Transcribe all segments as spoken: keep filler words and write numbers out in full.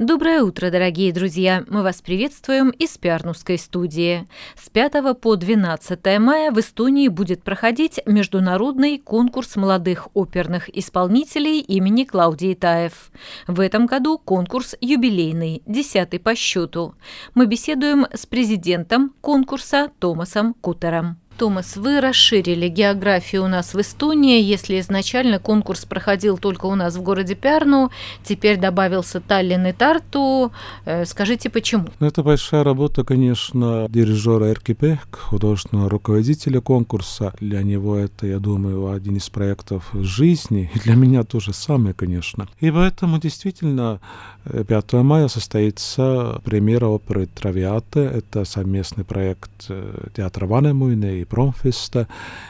Доброе утро, дорогие друзья! Мы вас приветствуем из Пярнусской студии. С пятого по двенадцатое мая в Эстонии будет проходить международный конкурс молодых оперных исполнителей имени Клаудии Таев. В этом году конкурс юбилейный, десятый по счету. Мы беседуем с президентом конкурса Томасом Кутером. Томас, вы расширили географию у нас в Эстонии. Если изначально конкурс проходил только у нас в городе Пярну, теперь добавился Таллин и Тарту. Скажите, почему? Это большая работа, конечно, дирижера Эркки Пehk, художественного руководителя конкурса. Для него это, я думаю, один из проектов жизни. И для меня то же самое, конечно. И поэтому действительно пятого мая состоится премьера оперы «Травиаты». Это совместный проект театра Ванемуйне и Промфеста,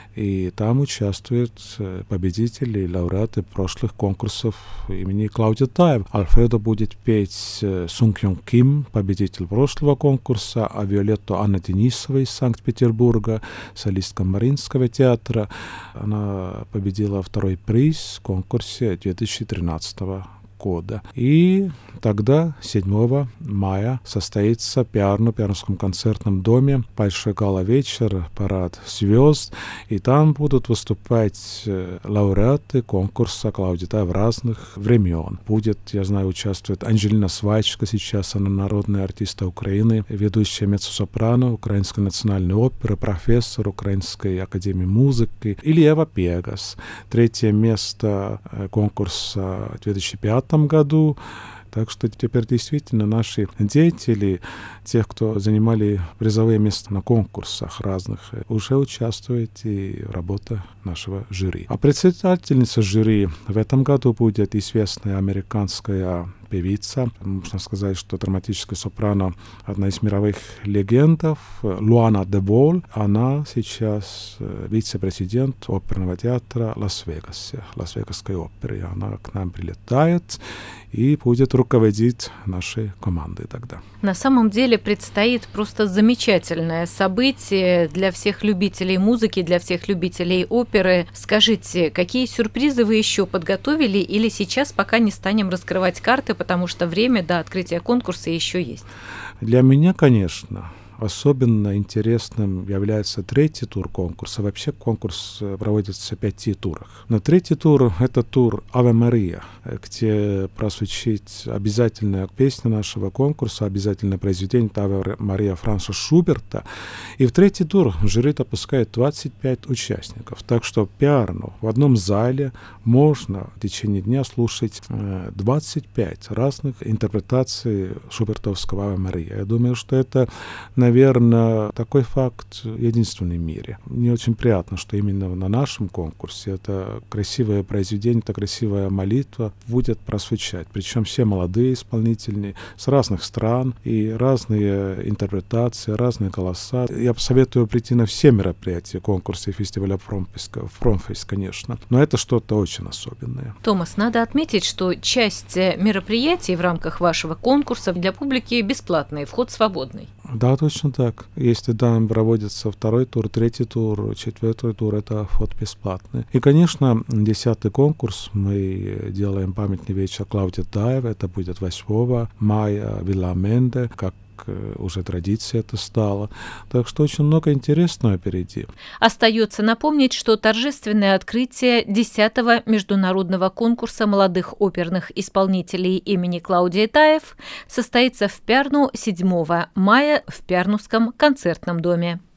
и там участвуют победители и лауреаты прошлых конкурсов имени Клаудии Таев. Альфредо будет петь Сунг Йонг Ким, победитель прошлого конкурса, а Виолетту Анна Денисова из Санкт-Петербурга, солистка Мариинского театра. Она победила второй приз в конкурсе две тысячи тринадцатого года. И тогда, седьмого мая, состоится в Пярну, Пярнуском концертном доме, большой гала-вечер, парад звезд, и там будут выступать лауреаты конкурса Клаудии Таев разных времен. Будет, я знаю, участвует Анжелина Свайчка, сейчас она народная артистка Украины, ведущая меццо-сопрано Украинской национальной оперы, профессор Украинской академии музыки, или Ева Пегас. Третье место конкурса в две тысячи пятом году. Так что теперь действительно наши деятели, тех, кто занимали призовые места на конкурсах разных, уже участвуют и в работе нашего жюри. А председательница жюри в этом году будет известная американская певица, можно сказать, что драматическая сопрано, одна из мировых легендов, Луана де Бол. Она сейчас вице-президент оперного театра Лас-Вегасе, Лас-Вегасской оперы. Она к нам прилетает и будет руководить нашей командой тогда. На самом деле предстоит просто замечательное событие для всех любителей музыки, для всех любителей оперы. Скажите, какие сюрпризы вы еще подготовили или сейчас пока не станем раскрывать карты, потому что время до открытия конкурса еще есть? Для меня, конечно, особенно интересным является третий тур конкурса. Вообще конкурс проводится в пяти турах. Но третий тур — это тур «Аве Мария», где прозвучит обязательная песня нашего конкурса, обязательное произведение «Аве Мария» Франца Шуберта. И в третий тур жюри допускает двадцать пять участников. Так что в Пярну в одном зале можно в течение дня слушать двадцать пять разных интерпретаций шубертовского «Аве Мария». Я думаю, что это, наверное, такой факт единственный в мире. Мне очень приятно, что именно на нашем конкурсе это красивое произведение, это красивая молитва будет прозвучать. Причем все молодые исполнители с разных стран и разные интерпретации, разные голоса. Я посоветую прийти на все мероприятия конкурса и фестиваля Промфест, конечно. Но это что-то очень особенное. Томас, надо отметить, что часть мероприятий в рамках вашего конкурса для публики бесплатные, вход свободный. Да, точно так. Если там проводится второй тур, третий тур, четвертый тур, это вход бесплатный. И, конечно, десятый конкурс мы делаем памятный вечер Клаудии Таев. Это будет восьмого мая в Вилла Менде, как уже традиция это стала. Так что очень много интересного впереди. Остается напомнить, что торжественное открытие десятого международного конкурса молодых оперных исполнителей имени Клаудии Таев состоится в Пярну седьмого мая в Пярнуском концертном доме.